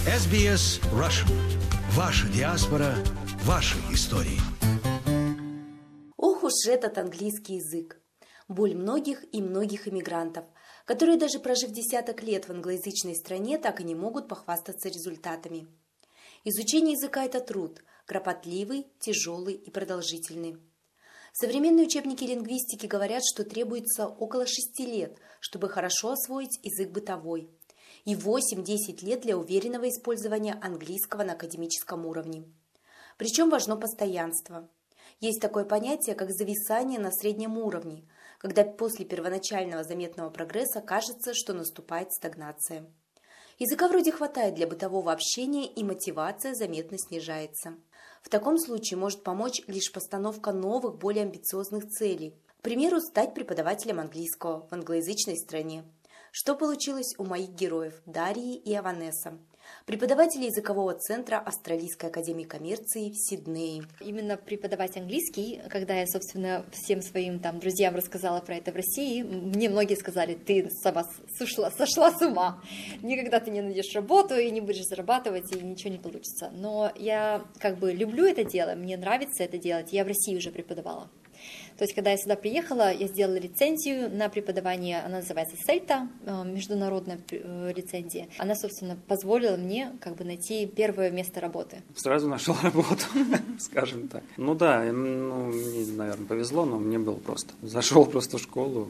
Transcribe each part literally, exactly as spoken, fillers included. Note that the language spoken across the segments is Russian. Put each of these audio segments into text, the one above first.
эс би эс Russian. Ваша диаспора, ваши истории. Ох уж этот английский язык. Боль многих и многих иммигрантов, которые даже прожив десяток лет в англоязычной стране, так и не могут похвастаться результатами. Изучение языка – это труд, кропотливый, тяжелый и продолжительный. Современные учебники лингвистики говорят, что требуется около шести лет, чтобы хорошо освоить язык бытовой, и восемь-десять лет для уверенного использования английского на академическом уровне. Причем важно постоянство. Есть такое понятие, как зависание на среднем уровне, когда после первоначального заметного прогресса кажется, что наступает стагнация. Языка вроде хватает для бытового общения, и мотивация заметно снижается. В таком случае может помочь лишь постановка новых, более амбициозных целей. К примеру, стать преподавателем английского в англоязычной стране. Что получилось у моих героев Дарьи и Аванеса, преподаватели языкового центра Австралийской академии коммерции в Сиднее. Именно преподавать английский, когда я, собственно, всем своим там друзьям рассказала про это в России, мне многие сказали: ты сама сошла, сошла с ума, никогда ты не найдешь работу и не будешь зарабатывать, и ничего не получится. Но я как бы люблю это дело, мне нравится это делать, я в России уже преподавала. То есть, когда я сюда приехала, я сделала лицензию на преподавание, она называется сельта, международная лицензия. Она, собственно, позволила мне как бы найти первое место работы. Сразу нашел работу, скажем так. Ну да, ну, мне, наверное, повезло, но мне было просто. Зашел просто в школу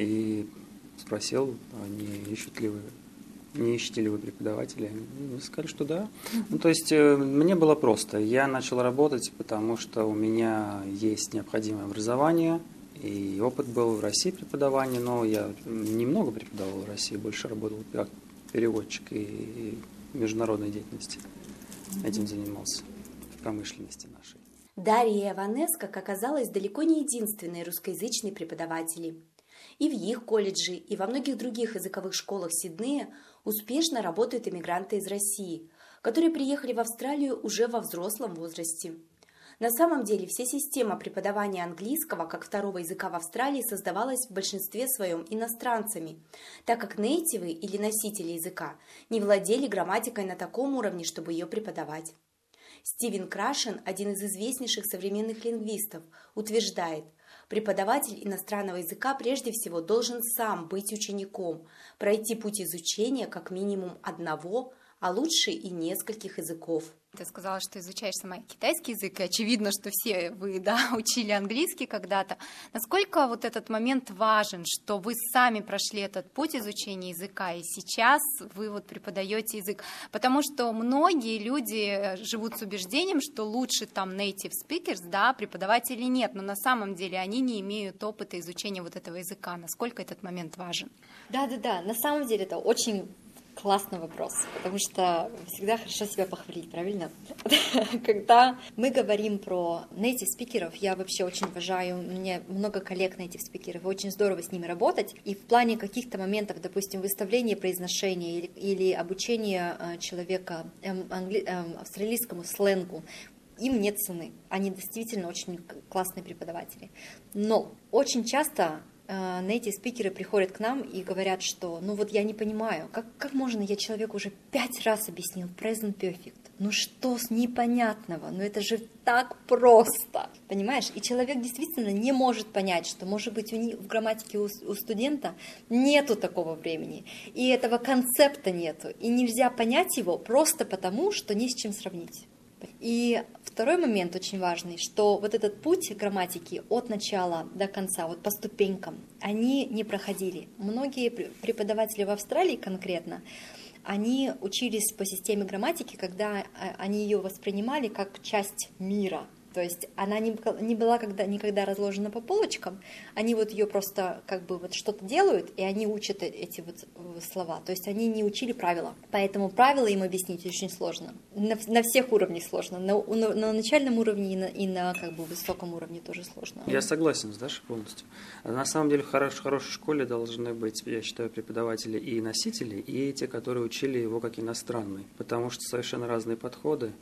и спросил, не ищут ли вы, не ищете ли вы преподавателя? Мне сказали, что да. Ну, то есть мне было просто. Я начал работать, потому что у меня есть необходимое образование, и опыт был в России преподавания, но я немного преподавал в России, больше работал как переводчик и в международной деятельности. Этим занимался в промышленности нашей. Дарья и Аванес, как оказалось, далеко не единственные русскоязычные преподаватели. И в их колледже, и во многих других языковых школах Сиднея успешно работают иммигранты из России, которые приехали в Австралию уже во взрослом возрасте. На самом деле вся система преподавания английского как второго языка в Австралии создавалась в большинстве своем иностранцами, так как нейтивы или носители языка не владели грамматикой на таком уровне, чтобы ее преподавать. Стивен Крашен, один из известнейших современных лингвистов, утверждает: преподаватель иностранного языка прежде всего должен сам быть учеником, пройти путь изучения как минимум одного, а лучше и нескольких языков. Ты сказала, что изучаешь сама китайский язык, и очевидно, что все вы, да, учили английский когда-то. Насколько вот этот момент важен, что вы сами прошли этот путь изучения языка, и сейчас вы вот преподаете язык? Потому что многие люди живут с убеждением, что лучше там native speakers, да, преподавателей нет, но на самом деле они не имеют опыта изучения вот этого языка. Насколько этот момент важен? Да-да-да, на самом деле это очень классный вопрос, потому что всегда хорошо себя похвалить, правильно? Когда мы говорим про native спикеров, я вообще очень уважаю, у меня много коллег native спикеров, очень здорово с ними работать, и в плане каких-то моментов, допустим, выставления произношения или, или обучения человека англи... австралийскому сленгу, им нет цены, они действительно очень классные преподаватели. Но очень часто native спикеры приходят к нам и говорят, что ну вот я не понимаю, как, как можно, я человеку уже пять раз объяснил present perfect, ну что с непонятного, ну это же так просто, понимаешь? И человек действительно не может понять, что может быть у них, в грамматике у, у студента нету такого времени, и этого концепта нету, и нельзя понять его просто потому, что не с чем сравнить. И второй момент очень важный, что вот этот путь грамматики от начала до конца, вот по ступенькам, они не проходили. Многие преподаватели в Австралии конкретно, они учились по системе грамматики, когда они ее воспринимали как часть мира. То есть она не, не была когда, никогда разложена по полочкам, они вот ее просто как бы вот что-то делают, и они учат эти вот слова. То есть они не учили правила. Поэтому правила им объяснить очень сложно. На, на всех уровнях сложно. На, на, на начальном уровне и на, и на как бы высоком уровне тоже сложно. Я согласен с Дашей полностью. На самом деле в хорошей, хорошей школе должны быть, я считаю, преподаватели и носители, и те, которые учили его как иностранный. Потому что совершенно разные подходы.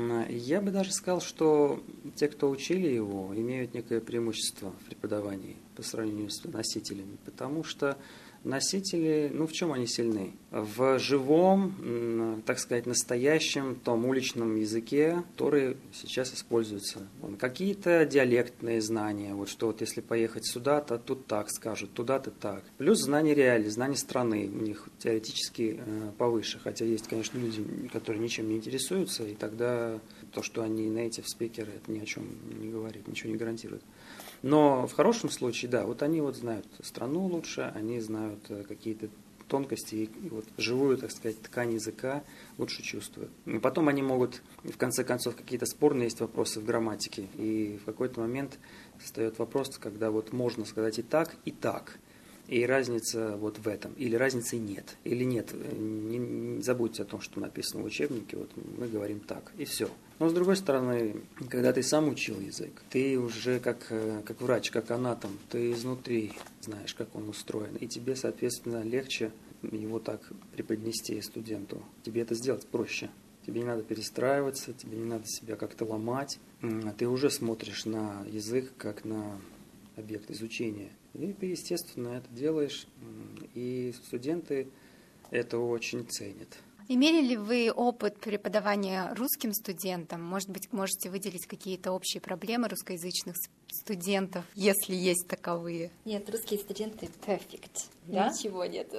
Я бы даже сказал, что те, кто учили его, имеют некое преимущество в преподавании по сравнению с носителями, потому что Носители, ну в чем они сильны? В живом, так сказать, настоящем, том уличном языке, который сейчас используется. Какие-то диалектные знания, вот что вот если поехать сюда, то тут так скажут, туда-то так. Плюс знание реалий, знание страны у них теоретически повыше. Хотя есть, конечно, люди, которые ничем не интересуются, и тогда то, что они native speaker, это ни о чем не говорит, ничего не гарантирует. Но в хорошем случае, да, вот они вот знают страну лучше, они знают какие-то тонкости, и вот живую, так сказать, ткань языка лучше чувствуют. И потом они могут, в конце концов, какие-то спорные есть вопросы в грамматике, и в какой-то момент встает вопрос, когда вот можно сказать и так, и так. И разница вот в этом. Или разницы нет. Или нет. Не, не забудьте о том, что написано в учебнике. Вот мы говорим так. И все. Но с другой стороны, когда ты сам учил язык, ты уже как, как врач, как анатом, ты изнутри знаешь, как он устроен. И тебе, соответственно, легче его так преподнести студенту. Тебе это сделать проще. Тебе не надо перестраиваться, тебе не надо себя как-то ломать. Ты уже смотришь на язык как на объект изучения. И ты, естественно, это делаешь, и студенты это очень ценят. Имели ли вы опыт преподавания русским студентам? Может быть, можете выделить какие-то общие проблемы русскоязычных студентов, если есть таковые? Нет, русские студенты perfect. Да? Ничего нет.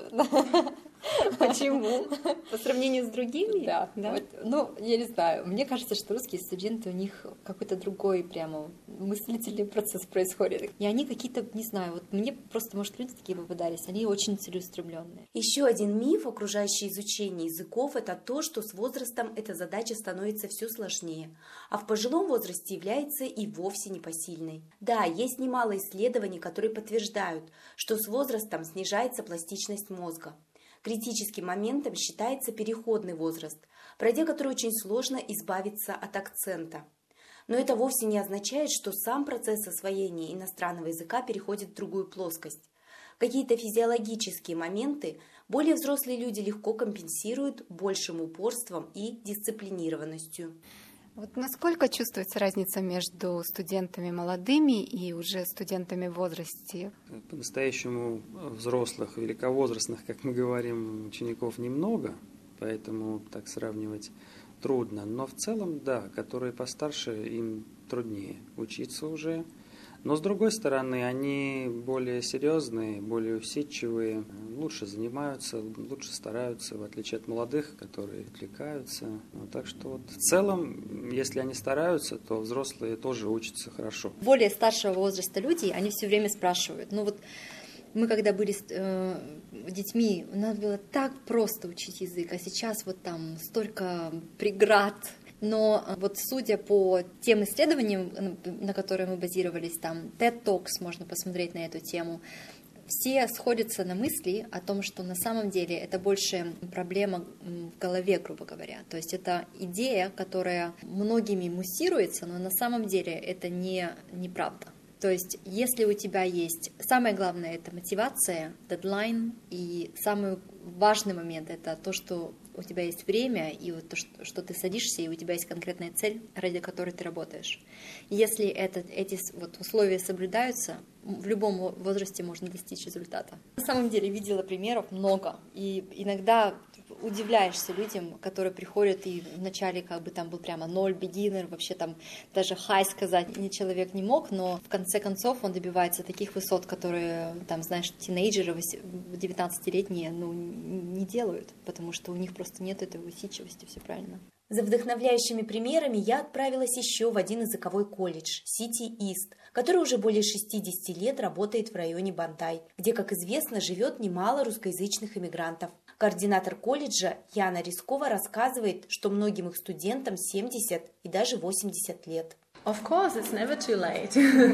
Почему? По сравнению с другими? Да. Да? Вот, ну, я не знаю. Мне кажется, что русские студенты, у них какой-то другой прямо мыслительный процесс происходит. И они какие-то, не знаю, вот мне просто, может, люди такие попадались, они очень целеустремленные. Еще один миф, окружающий изучение языков, это то, что с возрастом эта задача становится все сложнее, а в пожилом возрасте является и вовсе непосильной. Да, есть немало исследований, которые подтверждают, что с возрастом снижается пластичность мозга. Критическим моментом считается переходный возраст, пройдя который очень сложно избавиться от акцента. Но это вовсе не означает, что сам процесс освоения иностранного языка переходит в другую плоскость. Какие-то физиологические моменты более взрослые люди легко компенсируют большим упорством и дисциплинированностью. Вот насколько чувствуется разница между студентами молодыми и уже студентами в возрасте? По-настоящему взрослых, великовозрастных, как мы говорим, учеников немного, поэтому так сравнивать трудно. Но в целом, да, которые постарше, им труднее учиться уже. Но с другой стороны, они более серьезные, более усидчивые, лучше занимаются, лучше стараются, в отличие от молодых, которые отвлекаются. Вот, так что вот в целом, если они стараются, то взрослые тоже учатся хорошо. Более старшего возраста люди, они все время спрашивают, ну вот мы когда были э, детьми, нам было так просто учить язык, а сейчас вот там столько преград. Но вот судя по тем исследованиям, на которые мы базировались, там TED Talks можно посмотреть на эту тему, все сходятся на мысли о том, что на самом деле это больше проблема в голове, грубо говоря. То есть это идея, которая многими муссируется, но на самом деле это не, неправда. То есть если у тебя есть... Самое главное — это мотивация, дедлайн, и самый важный момент — это то, что у тебя есть время, и вот то, что, что ты садишься, и у тебя есть конкретная цель, ради которой ты работаешь. И если это, эти вот условия соблюдаются, в любом возрасте можно достичь результата. На самом деле видела примеров много, и иногда удивляешься людям, которые приходят, и вначале как бы там был прямо ноль, beginner, вообще там даже high сказать ни человек не мог, но в конце концов он добивается таких высот, которые, там, знаешь, тинейджеры девятнадцатилетние, ну, не делают, потому что у них просто нет этой усидчивости, все правильно. За вдохновляющими примерами я отправилась еще в один языковой колледж – City East, который уже более шестидесяти лет работает в районе Бантай, где, как известно, живет немало русскоязычных иммигрантов. Координатор колледжа Яна Рискова рассказывает, что многим их студентам семьдесят и даже восемьдесят лет. Of course, it's never too late.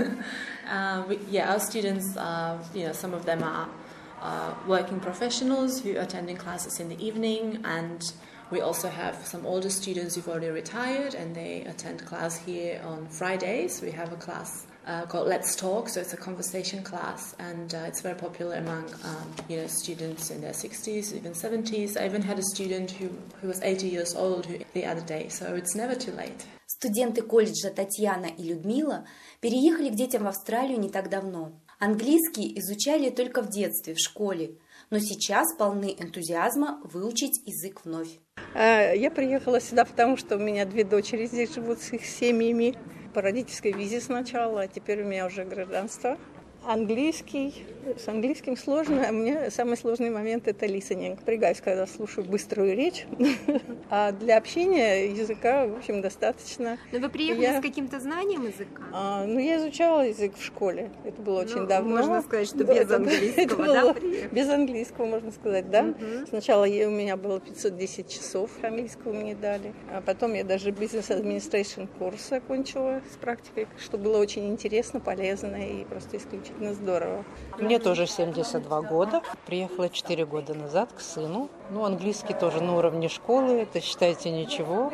uh, we, yeah, our students, uh, you know, some of them are uh, working professionals who are attending classes in the evening, and we also have some older students who've already retired and they attend class here on Fridays. We have a class uh, called Let's Talk, so it's a conversation class, and uh, it's very popular among um, you know, students in their sixties, even seventies. I even had a student who, who was eighty years old who, the other day, so it's never too late. Студенты колледжа Татьяна и Людмила переехали к детям в Австралию не так давно. Английский изучали только в детстве, в школе. но сейчас полны энтузиазма выучить язык вновь. Я приехала сюда, потому что у меня две дочери здесь живут с их семьями. По родительской визе сначала, а теперь у меня уже гражданство. Английский. С английским сложно. У меня самый сложный момент – это listening. Напрягаюсь, когда слушаю быструю речь. А для общения языка, в общем, достаточно. Но вы приехали я... с каким-то знанием языка? А, ну, я изучала язык в школе. Это было очень ну, давно. Можно сказать, что без это, английского, это да? Было, без английского, можно сказать, да. Угу. Сначала я, у меня было пятьсот десять часов английского мне дали. А потом я даже бизнес администрейшн курс окончила с практикой, что было очень интересно, полезно и просто исключительно здорово. Мне тоже семьдесят два года. Приехала четыре года назад к сыну. Ну, английский тоже на уровне школы, это, считайте, ничего.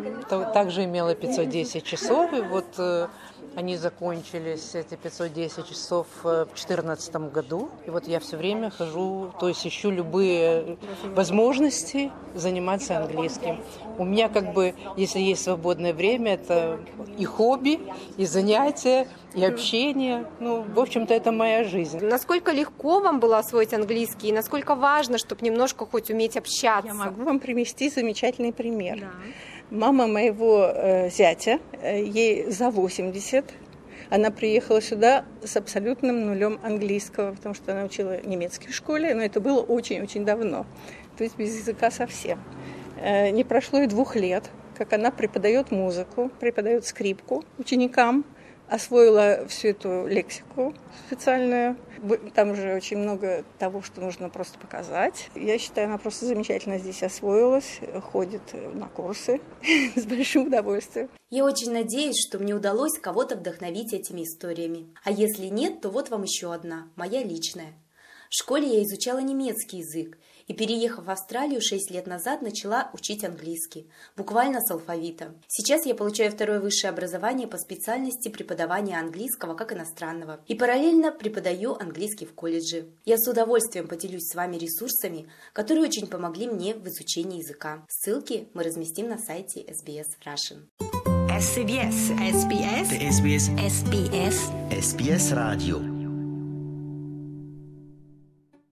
Также имела пятьсот десять часов, и вот э, они закончились, эти пятьсот десять часов, в две тысячи четырнадцатом году. И вот я все время хожу, то есть ищу любые возможности заниматься английским. У меня как бы, если есть свободное время, это и хобби, и занятия, и общение. Ну, в общем-то, это моя жизнь. Насколько легко вам было освоить английский, и насколько важно, чтобы немножко хоть уметь общаться? Я могу вам привести замечательный пример. Да. Мама моего э, зятя, э, ей за восемьдесят, она приехала сюда с абсолютным нулем английского, потому что она учила немецкий в школе, но это было очень-очень давно, то есть без языка совсем. Э, не прошло и двух лет, как она преподает музыку, преподает скрипку ученикам, освоила всю эту лексику специальную. Там же очень много того, что нужно просто показать. Я считаю, она просто замечательно здесь освоилась, ходит на курсы с большим удовольствием. Я очень надеюсь, что мне удалось кого-то вдохновить этими историями. А если нет, то вот вам еще одна, моя личная. В школе я изучала немецкий язык и, переехав в Австралию шесть лет назад, начала учить английский, буквально с алфавита. Сейчас я получаю второе высшее образование по специальности преподавания английского как иностранного и параллельно преподаю английский в колледже. Я с удовольствием поделюсь с вами ресурсами, которые очень помогли мне в изучении языка. Ссылки мы разместим на сайте эс би эс Russian. эс би эс, эс би эс, эс би эс, эс би эс, эс би эс Radio.